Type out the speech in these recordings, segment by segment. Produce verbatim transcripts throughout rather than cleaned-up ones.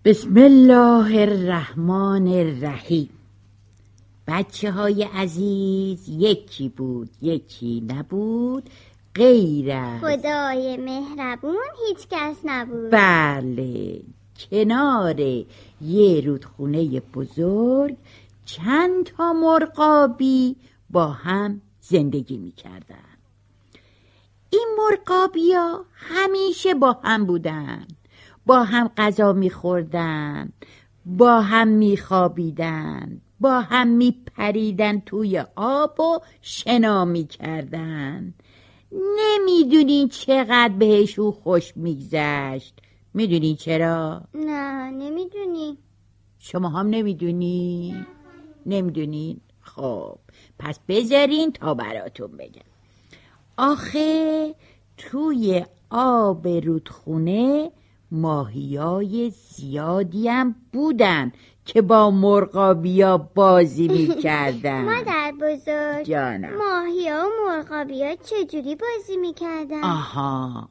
بسم الله الرحمن الرحیم. بچه های عزیز، یکی بود یکی نبود غیر از خدای مهربون هیچ کس نبود. بله، کنار یه رودخونه بزرگ چند تا مرغابی با هم زندگی میکردن. این مرغابیا همیشه با هم بودن، با هم غذا میخوردن، با هم میخوابیدن، با هم میپریدن توی آب و شنا میکردن. نمیدونین چقدر بهشون خوش میگذشت. میدونین چرا؟ نه نمیدونی. شما هم نمیدونین؟ نمیدونین؟ خب پس بذارین تا براتون بگم. آخه توی آب رودخونه ماهیای زیادی هم بودن که با مرغابیا بازی میکردن. مادر بزرگ، جانم. ماهیا و مرغابیا چجوری بازی میکردن؟ آها،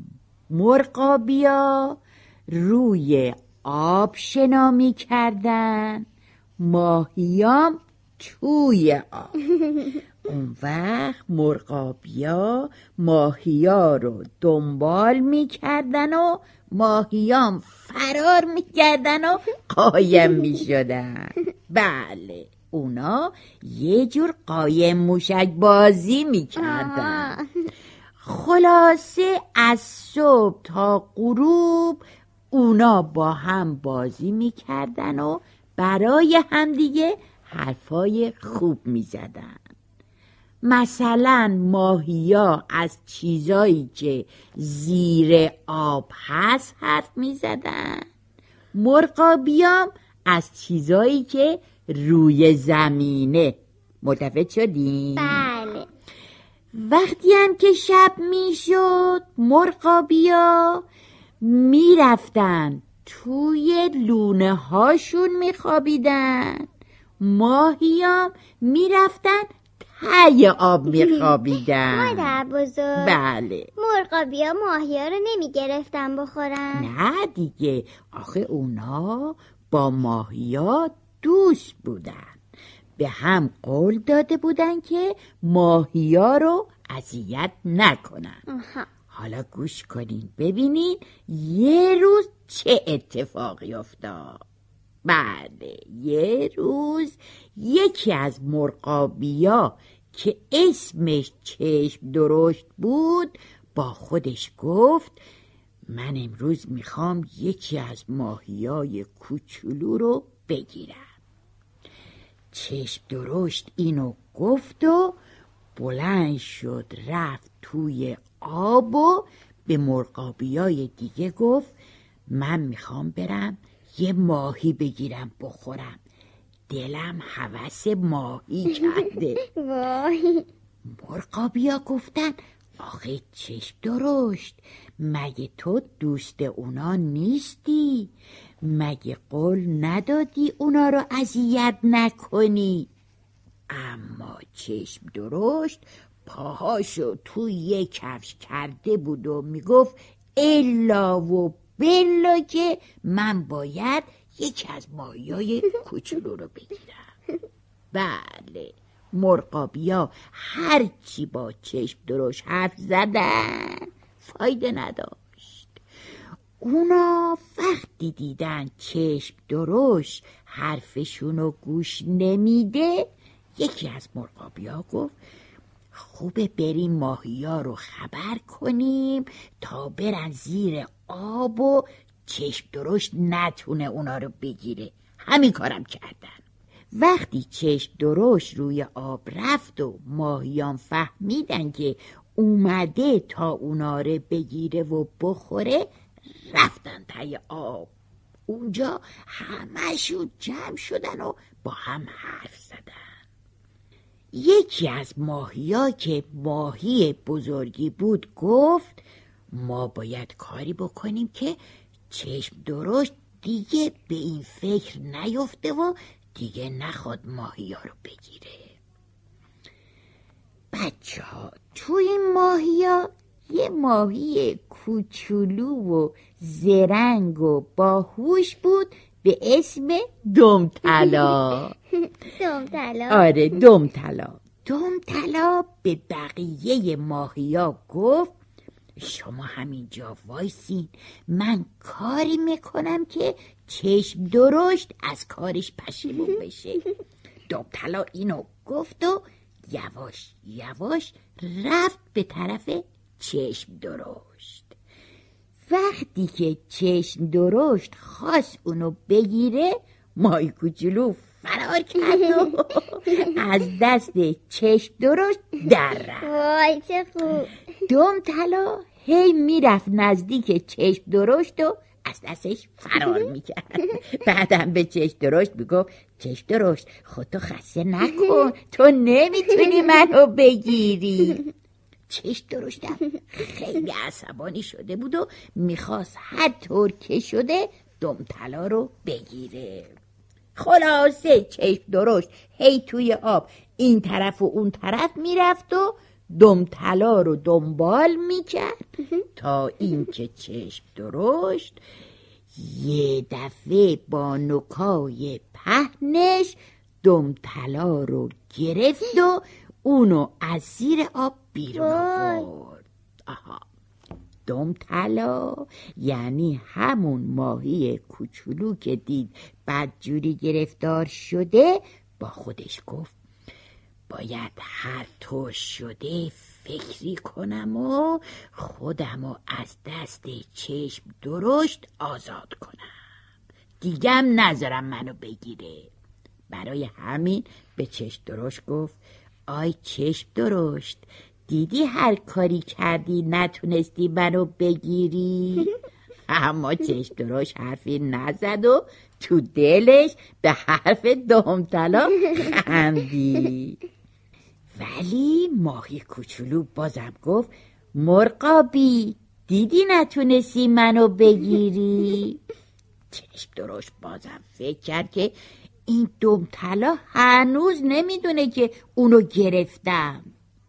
مرغابیا روی آب شنا میکردن، ماهیام توی آب. اون وقت مرغابیا ماهیا رو دنبال میکردن و ماهیام فرار میکردن و قایم میشدن. بله، اونا یه جور قایم موشک بازی میکردن. خلاصه از صبح تا غروب اونا با هم بازی میکردن و برای همدیگه حرفای خوب میزدن. مثلا ماهیا از چیزایی که زیر آب هست حرف میزدن، مرغابیام از چیزایی که روی زمینه. متوجه شدین؟ بله. وقتی هم که شب میشد مرغابیا میرفتن توی لونه هاشون میخوابیدن، ماهیام میرفتن ته آب میخوابیدن. مادر بزرگ، بله. مرغابیا ماهیا رو نمیگرفتن بخورن؟ نه دیگه، آخه اونا با ماهیا دوست بودن، به هم قول داده بودن که ماهیا رو اذیت نکنن. آها. حالا گوش کنین ببینین یه روز چه اتفاقی افتاد. بله، یه روز یکی از مرغابیا که اسمش چشم درشت بود با خودش گفت من امروز میخوام یکی از ماهیای کوچولو رو بگیرم. چشم درشت اینو گفت و بلند شد رفت توی آب و به مرغابیای دیگه گفت من میخوام برم یه ماهی بگیرم بخورم، دلم هوس ماهی کرده. وای. مرغابیا گفتن آخه چشم درشت، مگه تو دوست اونا نیستی؟ مگه قول ندادی اونا رو اذیت نکنی؟ اما چشم درشت پاهاشو توی یه کفش کرده بود و میگفت الا و بلا که من باید یکی از ماهیای کوچولو رو بگیرم. بله، مرغابیا هرچی با چشم درشت حرف زدن فایده نداشت. اونا وقتی دیدن چشم درشت حرفشونو گوش نمیده، یکی از مرغابیا گفت خوبه بریم ماهیا رو خبر کنیم تا برن زیر آب و چشم درشت نتونه اونا رو بگیره. همین کارم کردن. وقتی چشم درشت روی آب رفت و ماهیان فهمیدن که اومده تا اونا رو بگیره و بخوره، رفتن ته آب. اونجا همه‌شون جمع شدن و با هم حرف زدن. یکی از ماهیا که ماهی بزرگی بود گفت ما باید کاری بکنیم که چشم درشت دیگه به این فکر نیفته و دیگه نخواد ماهیا رو بگیره. بچه ها، تو این ماهیا یه ماهی کوچولو و زرنگ و باهوش بود به اسم دمطلا. دمطلا؟ آره دمطلا. دمطلا به بقیه ماهیا گفت شما همینجا وایسین، من کاری میکنم که چشم درشت از کارش پشیمون بشه. دمطلا اینو گفت و یواش یواش رفت به طرف چشم درشت. وقتی که چشم درشت خواست اونو بگیره، ماهی کوچولو فرار کرد و از دست چشم درشت در رفت. وای چه خوب. دمطلا هی میرفت نزدیک چشم درشت و از دستش فرار میکرد. بعدم به چشم درشت میگفت چشم درشت خودتو خسته نکن، تو نمیتونی منو بگیری. چشم درشتم خیلی عصبانی شده بود و میخواست هر طور که شده دمطلا رو بگیره. خلاصه چشم درشت هی توی آب این طرف و اون طرف میرفت و دمطلا رو دنبال میکرد تا اینکه چشم درشت یه دفعه با نوکای پهنش دمطلا رو گرفت و اونو از زیر آب بیرون آورد. آها، دمطلا یعنی همون ماهی کوچولو که دید بدجوری گرفتار شده، با خودش گفت باید هر طور شده فکری کنم و خودمو از دست چشم درشت آزاد کنم، دیگم نذارم منو بگیره. برای همین به چشم درشت گفت آی چشم درشت، دیدی هر کاری کردی نتونستی منو بگیری؟ اما چشم درشت حرفی نزد و تو دلش به حرف دمطلا خندید. ولی ماهی کوچولو بازم گفت مرغابی، دیدی نتونستی منو بگیری؟ چشم درشت بازم فکر کرد که این دمطلا هنوز نمیدونه که اونو گرفتم.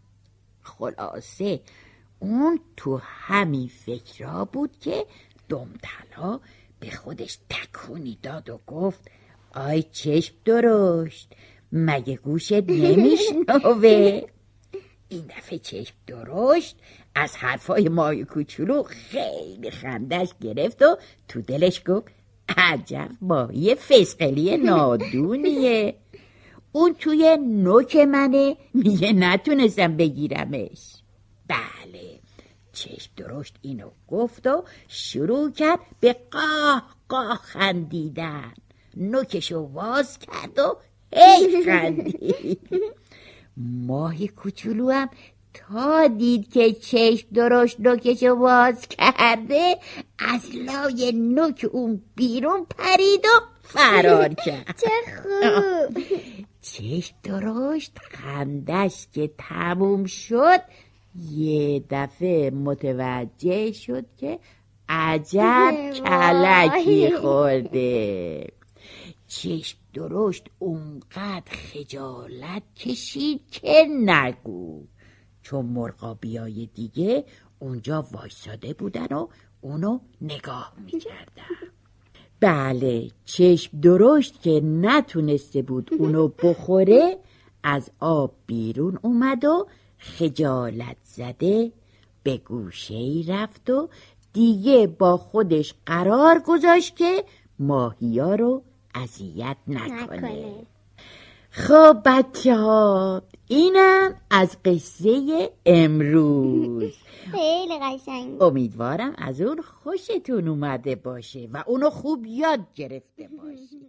خلاصه اون تو همین فکرها بود که دمطلا به خودش تکونی داد و گفت آی چشم درشت، مگه گوشت نمیشنوه؟ این دفعه چشم درشت از حرفای ماهی کوچولو خیلی خندش گرفت و تو دلش گفت عجب ماهی فسقلی نادونیه، اون توی نوک منه، میگه نتونستم بگیرمش. بله، چشم درشت اینو گفت و شروع کرد به قاه قاه خندیدن. نوکشو واز کرد و هی خندید. ماهی کوچولو هم تا دید که چشم درشت نوکشو واز کرده، از لای نوک اون بیرون پرید و فرار کرد. چه خوب. چشم درشت خندش که تموم شد، یه دفعه متوجه شد که عجب کلکی خورده. چشم درشت اونقدر خجالت کشید که نگو، چون مرغابیای دیگه اونجا وایساده بودن و اونو نگاه میکردن. بله، چشم درشت که نتونسته بود اونو بخوره، از آب بیرون اومد و خجالت زده به گوشه‌ای رفت و دیگه با خودش قرار گذاشت که ماهیا رو اذیت نکنه. نکنه. خب بچه ها، اینم از قصه امروز. خیلی قشنگ. امیدوارم از اون خوشتون اومده باشه و اونو خوب یاد گرفته باشی.